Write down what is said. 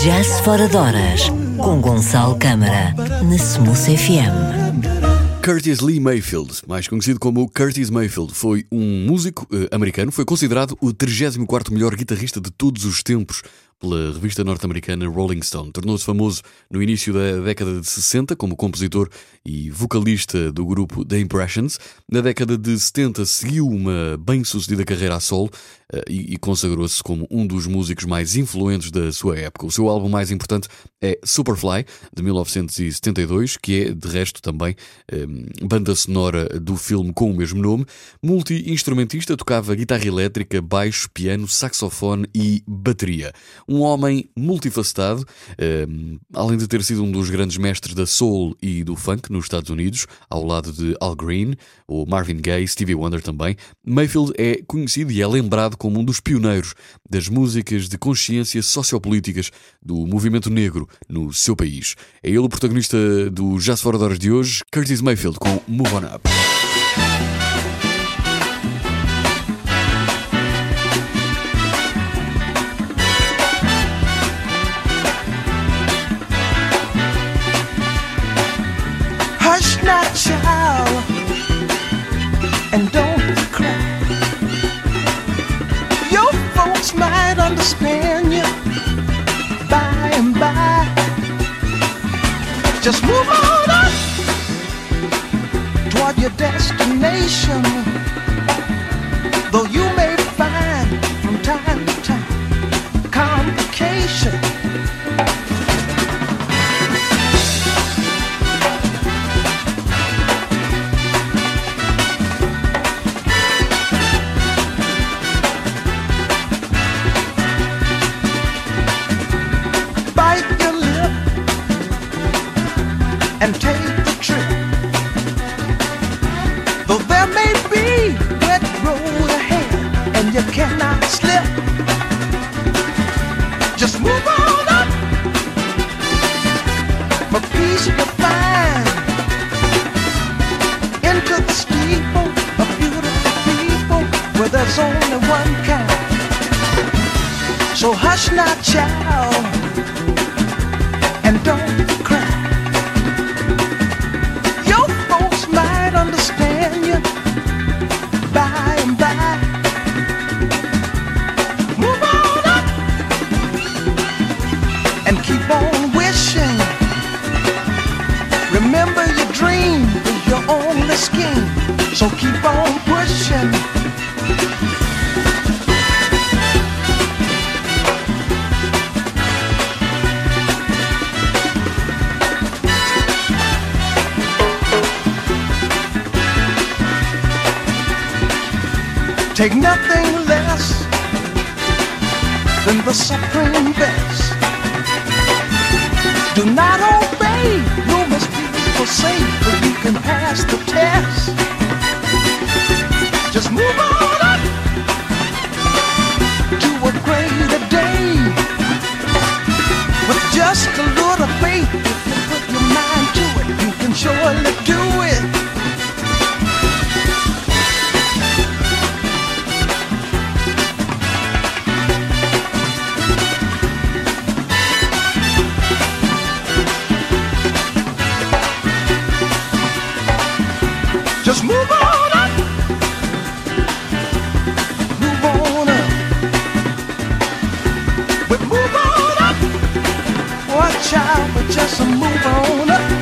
Jazz Fora de Horas, com Gonçalo Câmara, na Smooth FM. Curtis Lee Mayfield, mais conhecido como Curtis Mayfield, foi um músico americano, foi considerado o 34º melhor guitarrista de todos os tempos pela revista norte-americana Rolling Stone. Tornou-se famoso no início da década de 60 como compositor e vocalista do grupo The Impressions. Na década de 70 seguiu uma bem-sucedida carreira a solo e consagrou-se como um dos músicos mais influentes da sua época. O seu álbum mais importante é Superfly, de 1972, que é, de resto, também banda sonora do filme com o mesmo nome. Multi-instrumentista, tocava guitarra elétrica, baixo, piano, saxofone e bateria. Um homem multifacetado, além de ter sido um dos grandes mestres da soul e do funk nos Estados Unidos, ao lado de Al Green, ou Marvin Gaye, Stevie Wonder também. Mayfield é conhecido e é lembrado como um dos pioneiros das músicas de consciência sociopolíticas do movimento negro no seu país. É ele o protagonista do Jazz Fora de Horas de hoje, Curtis Mayfield, com Move On Up. Hush now, child, and don't cry. Your folks might understand you by and by. Just move on up toward your destination. Though you may find from time to time complication. And take the trip. Though there may be wet road ahead and you cannot slip, just move on up. For peace you'll find into the steeple of beautiful people where there's only one kind. So hush now, child, and don't cry. Understand you by and by. Move on up and keep on wishing. Remember your dream is your only scheme, so keep on pushing. Take nothing less than the supreme best. Do not obey, you must be forsake, but you can pass the test. Just move on up to a greater day. With just a little faith, if you put your mind to it, you can surely do it. Just move on up, move on up, but move on up. Watch out, but just move on up.